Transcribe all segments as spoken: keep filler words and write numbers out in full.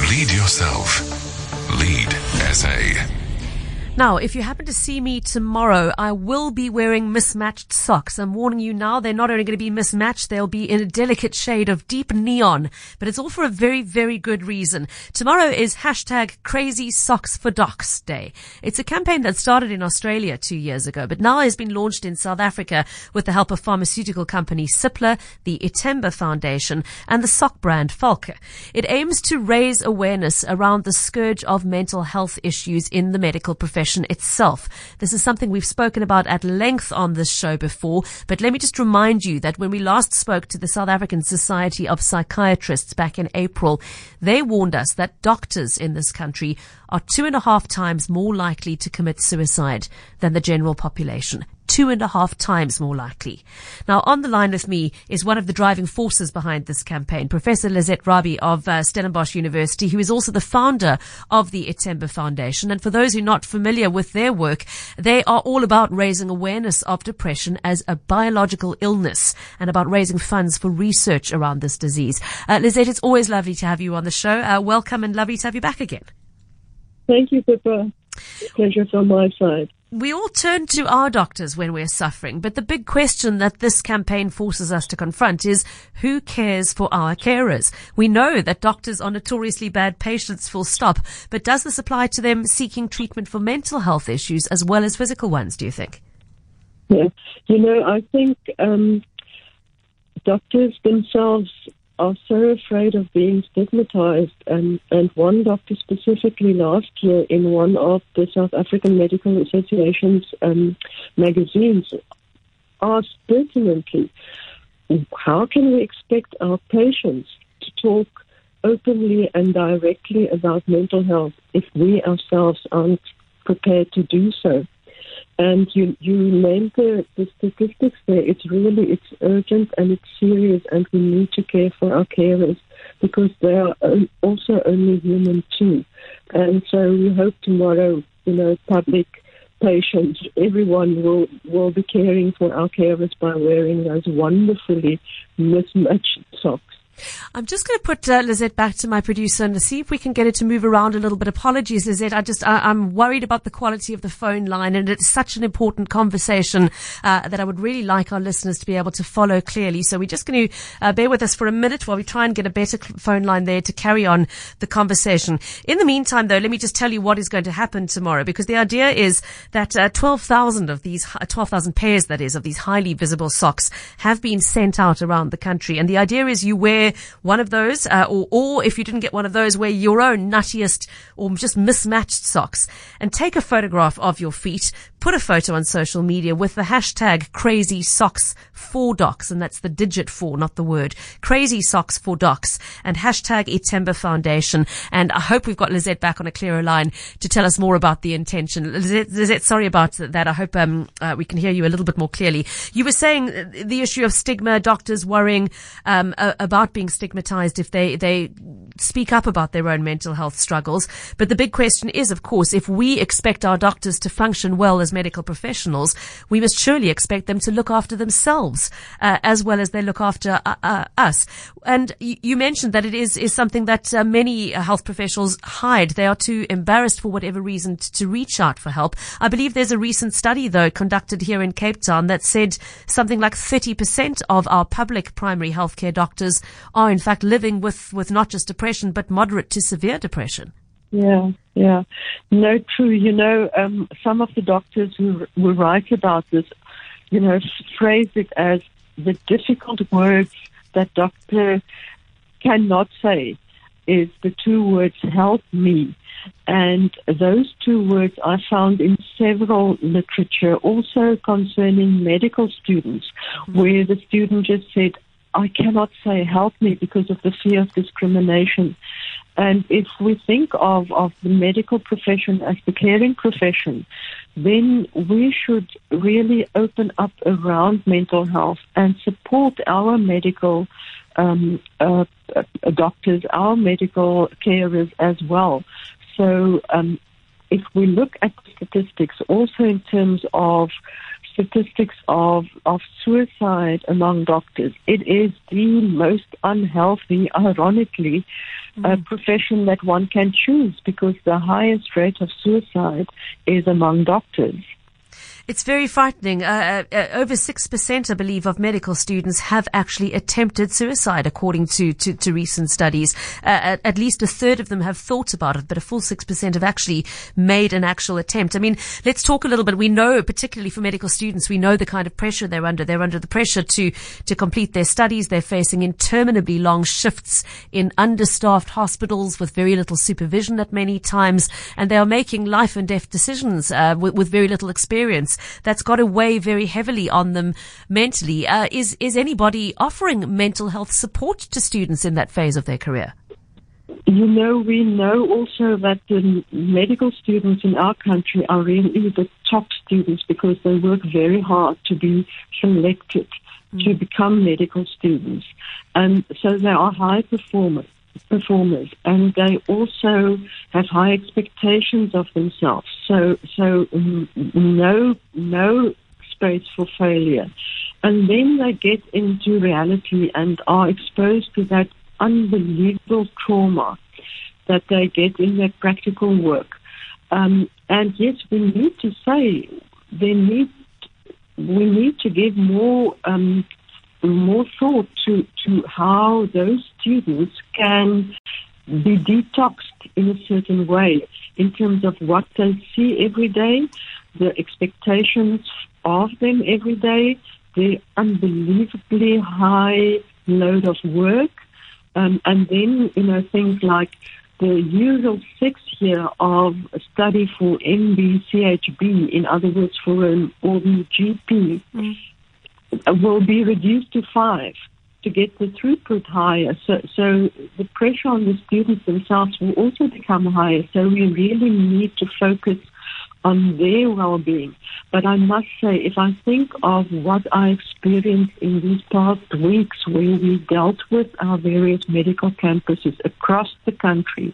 Lead yourself. Lead S A. Now, if you happen to see me tomorrow, I will be wearing mismatched socks. I'm warning you now, they're not only going to be mismatched, they'll be in a delicate shade of deep neon. But it's all for a very, very good reason. Tomorrow is hashtag Crazy Socks for Docs Day. It's a campaign that started in Australia two years ago, but now has been launched in South Africa with the help of pharmaceutical company Cipla, the Itemba Foundation, and the sock brand Falke. It aims to raise awareness around the scourge of mental health issues in the medical profession itself. This is something we've spoken about at length on this show before, but let me just remind you that when we last spoke to the South African Society of Psychiatrists back in April, they warned us that doctors in this country are two and a half times more likely to commit suicide than the general population. Two and a half times more likely. Now, on the line with me is one of the driving forces behind this campaign, Professor Lizette Rabie of uh, Stellenbosch University, who is also the founder of the Itemba Foundation. And for those who are not familiar with their work, they are all about raising awareness of depression as a biological illness and about raising funds for research around this disease. Uh, Lizette, it's always lovely to have you on the show. Uh, welcome and lovely to have you back again. Thank you, Pippa. Pleasure from my side. We all turn to our doctors when we're suffering, but the big question that this campaign forces us to confront is who cares for our carers? We know that doctors are notoriously bad patients, full stop, but does this apply to them seeking treatment for mental health issues as well as physical ones, do you think? Yeah, you know, I think um, doctors themselves are so afraid of being stigmatized, and, and one doctor specifically last year in one of the South African Medical Association's um, magazines asked pertinently, how can we expect our patients to talk openly and directly about mental health if we ourselves aren't prepared to do so? And you, you named the, the statistics there. It's really, it's urgent and it's serious, and we need to care for our carers because they are also only human too. And so we hope tomorrow, you know, public, patients, everyone will, will be caring for our carers by wearing those wonderfully mismatched socks. I'm just going to put uh, Lizette back to my producer and see if we can get her to move around a little bit. Apologies, Lizette. I just, I, I'm worried about the quality of the phone line, and it's such an important conversation uh, that I would really like our listeners to be able to follow clearly. So we're just going to uh, bear with us for a minute while we try and get a better phone line there to carry on the conversation. In the meantime, though, let me just tell you what is going to happen tomorrow, because the idea is that uh, twelve thousand of these, uh, twelve thousand pairs, that is, of these highly visible socks have been sent out around the country. And the idea is you wear one of those, uh, or, or if you didn't get one of those, wear your own nuttiest or just mismatched socks and take a photograph of your feet, put a photo on social media with the hashtag Crazy Socks for Docs, and that's the digit four, not the word, Crazy Socks for Docs, and hashtag Itemba Foundation. And I hope we've got Lizette back on a clearer line to tell us more about the intention. Lizette, Lizette sorry about that. I hope um, uh, we can hear you a little bit more clearly. You were saying the issue of stigma, doctors worrying um, uh, about being stigmatized if they, they speak up about their own mental health struggles. But the big question is, of course, if we expect our doctors to function well as medical professionals, we must surely expect them to look after themselves uh, as well as they look after uh, uh, us. And you, you mentioned that it is, is something that uh, many uh, health professionals hide. They are too embarrassed for whatever reason to, to reach out for help. I believe there's a recent study, though, conducted here in Cape Town that said something like thirty percent of our public primary healthcare doctors are in fact living with, with not just depression, but moderate to severe depression. Yeah, yeah. No, true. You know, um, some of the doctors who, who write about this, you know, phrase it as the difficult words that doctor cannot say is the two words, help me. And those two words I found in several literature, also concerning medical students, mm-hmm. where the student just said, I cannot say help me because of the fear of discrimination. And if we think of, of the medical profession as the caring profession, then we should really open up around mental health and support our medical um, uh, uh, doctors, our medical carers as well. So um, if we look at statistics also in terms of statistics of, of suicide among doctors. It is the most unhealthy, ironically, mm. uh, profession that one can choose, because the highest rate of suicide is among doctors. It's very frightening. Uh, uh, over six percent, I believe, of medical students have actually attempted suicide, according to, to, to recent studies. Uh, at, at least a third of them have thought about it, but a full six percent have actually made an actual attempt. I mean, let's talk a little bit. We know, particularly for medical students, we know the kind of pressure they're under. They're under the pressure to, to complete their studies. They're facing interminably long shifts in understaffed hospitals with very little supervision at many times, and they are making life and death decisions uh, with, with very little experience. That's got to weigh very heavily on them mentally. Uh, is, is anybody offering mental health support to students in that phase of their career? You know, we know also that the medical students in our country are really the top students, because they work very hard to be selected mm. to become medical students. And so they are high performers. performers and they also have high expectations of themselves, so so um, no no space for failure. And then they get into reality and are exposed to that unbelievable trauma that they get in their practical work. Um, and yes, we need to say they need we need to give more um, more thought to, to how those students can be detoxed in a certain way in terms of what they see every day, the expectations of them every day, the unbelievably high load of work, um, and then, you know, things like the usual six year of study for M B C H B, in other words, for an ordinary G P. Mm. will be reduced to five to get the throughput higher. So, so the pressure on the students themselves will also become higher. So we really need to focus on their well-being. But I must say, if I think of what I experienced in these past weeks where we dealt with our various medical campuses across the country,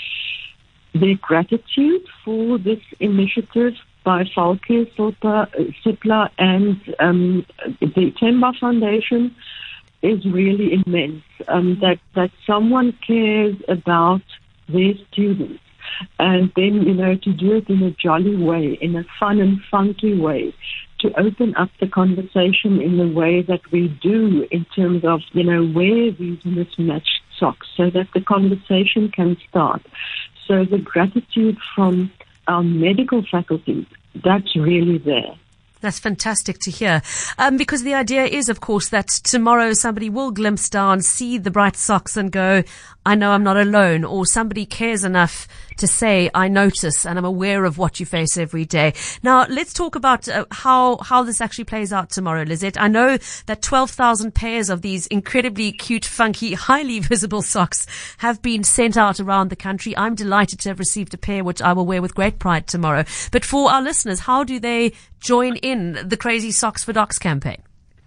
their gratitude for this initiative by Falke, Cipla, and um, the Temba Foundation is really immense. Um, that, that someone cares about their students, and then, you know, to do it in a jolly way, in a fun and funky way, to open up the conversation in the way that we do in terms of, you know, wear these mismatched socks so that the conversation can start. So the gratitude from our medical faculty, that's really there. That's fantastic to hear. Um, because the idea is, of course, that tomorrow somebody will glimpse down, see the bright socks and go, I know I'm not alone, or somebody cares enough to say, I notice and I'm aware of what you face every day. Now, let's talk about uh, how, how this actually plays out tomorrow, Lizette. I know that twelve thousand pairs of these incredibly cute, funky, highly visible socks have been sent out around the country. I'm delighted to have received a pair, which I will wear with great pride tomorrow. But for our listeners, how do they join in the Crazy Socks for Docs campaign?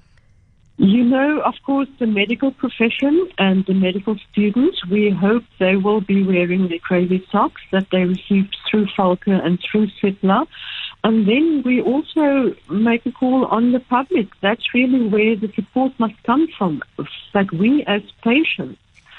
You know, of course, the medical profession and the medical students, we hope they will be wearing their Crazy Socks that they received through Falke and through Cipla. And then we also make a call on the public. That's really where the support must come from, that we as patients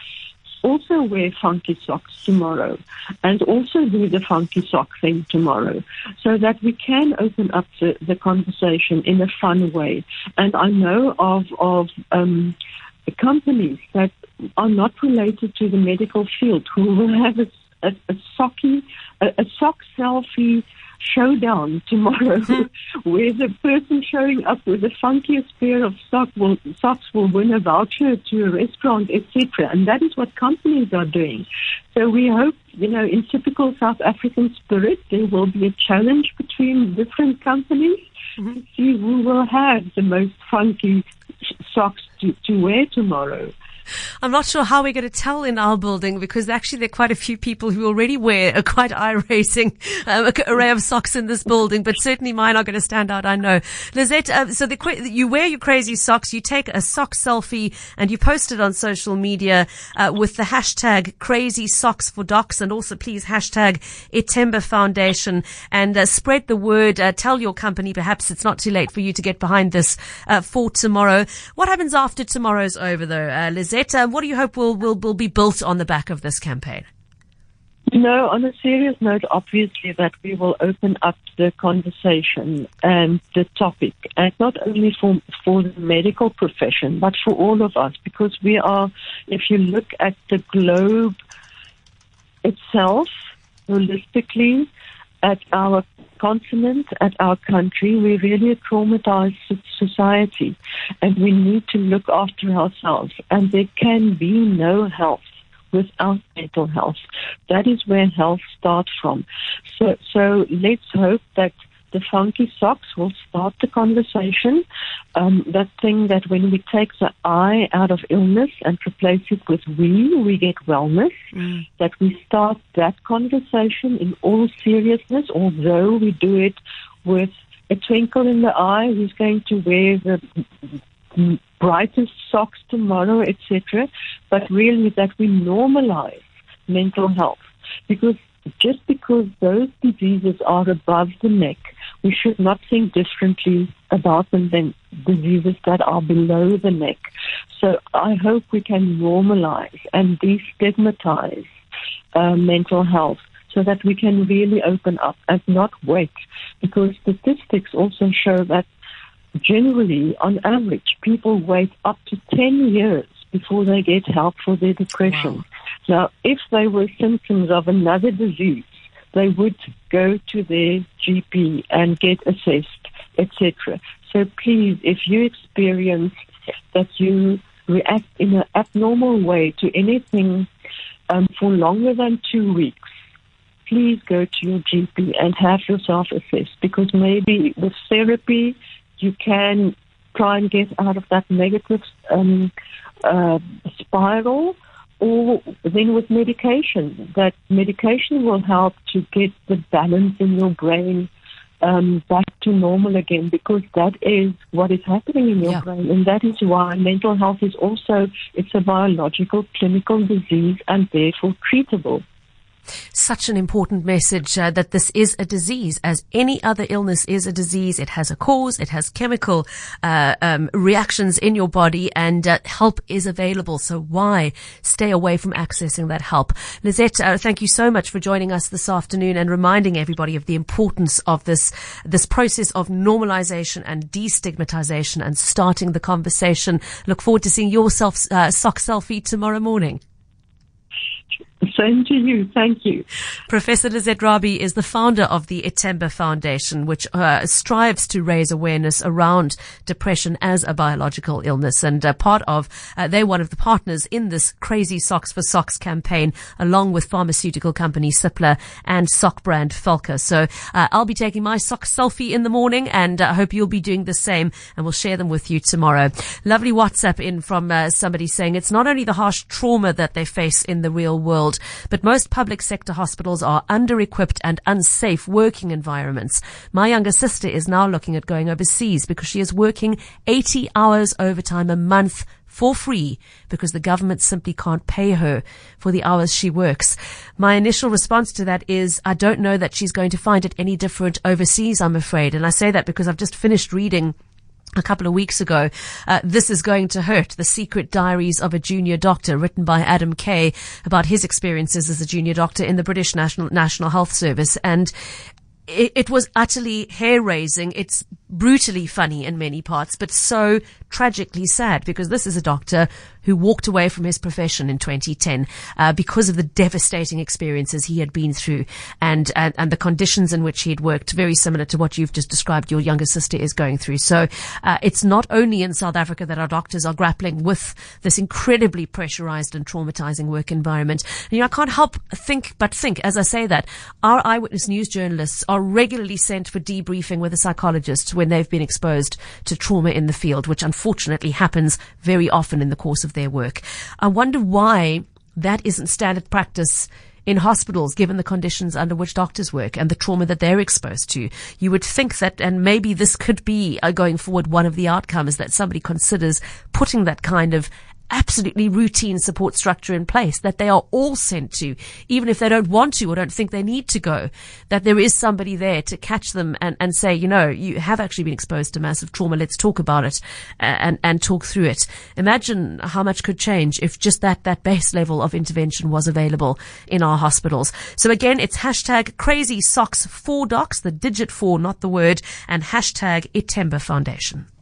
also wear funky socks tomorrow and also do the funky sock thing tomorrow, so that we can open up the, the conversation in a fun way. And I know of, of um, companies that are not related to the medical field who will have a, a, a, socky, a, a sock selfie showdown tomorrow where the person showing up with the funkiest pair of sock will, socks will win a voucher to a restaurant, et cetera. And that is what companies are doing. So we hope, you know, in typical South African spirit, there will be a challenge between different companies mm-hmm. to see who will have the most funky socks to, to wear tomorrow. I'm not sure how we're going to tell in our building, because actually there are quite a few people who already wear a quite eye-raising um, array of socks in this building, but certainly mine are going to stand out, I know. Lizette, uh, so the, you wear your crazy socks, you take a sock selfie, and you post it on social media uh, with the hashtag crazy socks for docs, and also please hashtag Itemba Foundation, and uh, spread the word. Uh, tell your company, perhaps it's not too late for you to get behind this uh, for tomorrow. What happens after tomorrow's over, though, uh, Lizette? Uh, what do you hope will, will, will be built on the back of this campaign? You know, on a serious note, obviously that we will open up the conversation and the topic, and not only for, for the medical profession, but for all of us, because we are, if you look at the globe itself, holistically, at our continent, at our country, we're really a traumatized society, and we need to look after ourselves. And there can be no health without mental health. That is where health starts from. So, so let's hope that the funky socks will start the conversation. Um, that thing that when we take the I out of illness and replace it with we, we get wellness. Mm. That we start that conversation in all seriousness, although we do it with a twinkle in the eye. Who's going to wear the brightest socks tomorrow, et cetera. But really that we normalize mental health, because just because those diseases are above the neck, we should not think differently about them than diseases that are below the neck. So I hope we can normalize and destigmatize uh, mental health, so that we can really open up and not wait, because statistics also show that generally, on average, people wait up to ten years before they get help for their depression. Wow. Now, if they were symptoms of another disease, they would go to their G P and get assessed, et cetera. So please, if you experience that you react in an abnormal way to anything um, for longer than two weeks, please go to your G P and have yourself assessed, because maybe with therapy, you can try and get out of that negative um, uh, spiral, or then with medication. That medication will help to get the balance in your brain um, back to normal again, because that is what is happening in your yeah. brain. And that is why mental health is also, it's a biological, clinical disease, and therefore treatable. Such an important message uh, that this is a disease, as any other illness is a disease. It has a cause, it has chemical uh, um, reactions in your body, and uh, help is available. So why stay away from accessing that help? Lizette, uh, thank you so much for joining us this afternoon and reminding everybody of the importance of this this process of normalization and destigmatization and starting the conversation. Look forward to seeing your self, uh, sock selfie tomorrow morning. Same to you. Thank you. Professor Lizette Rabie is the founder of the Itemba Foundation, which uh, strives to raise awareness around depression as a biological illness. And uh, part of, uh, they're one of the partners in this Crazy Socks for Socks campaign, along with pharmaceutical company Cipla and sock brand Felka. So uh, I'll be taking my sock selfie in the morning, and I uh, hope you'll be doing the same, and we'll share them with you tomorrow. Lovely WhatsApp in from uh, somebody saying it's not only the harsh trauma that they face in the real world, but most public sector hospitals are under-equipped and unsafe working environments. My younger sister is now looking at going overseas because she is working eighty hours overtime a month for free because the government simply can't pay her for the hours she works. My initial response to that is, I don't know that she's going to find it any different overseas, I'm afraid. And I say that because I've just finished reading a couple of weeks ago, uh, This Is Going to Hurt, The Secret Diaries of a Junior Doctor, written by Adam Kay, about his experiences as a junior doctor in the British National National Health Service. And it, it was utterly hair-raising. It's brutally funny in many parts, but so tragically sad, because this is a doctor who walked away from his profession in twenty ten uh, because of the devastating experiences he had been through, and, and and the conditions in which he had worked, very similar to what you've just described your younger sister is going through. So uh, it's not only in South Africa that our doctors are grappling with this incredibly pressurized and traumatizing work environment. And, you know, I can't help think but think, as I say that, our eyewitness news journalists are regularly sent for debriefing with a psychologist when they've been exposed to trauma in the field, which unfortunately unfortunately happens very often in the course of their work. I wonder why that isn't standard practice in hospitals, given the conditions under which doctors work and the trauma that they're exposed to. You would think that, and maybe this could be uh, going forward, one of the outcomes, that somebody considers putting that kind of absolutely routine support structure in place, that they are all sent to, even if they don't want to or don't think they need to go, that there is somebody there to catch them and, and say, you know, you have actually been exposed to massive trauma. Let's talk about it and, and talk through it. Imagine how much could change if just that, that base level of intervention was available in our hospitals. So again, it's hashtag crazy socks for docs, the digit four, not the word, and hashtag Itemba Foundation.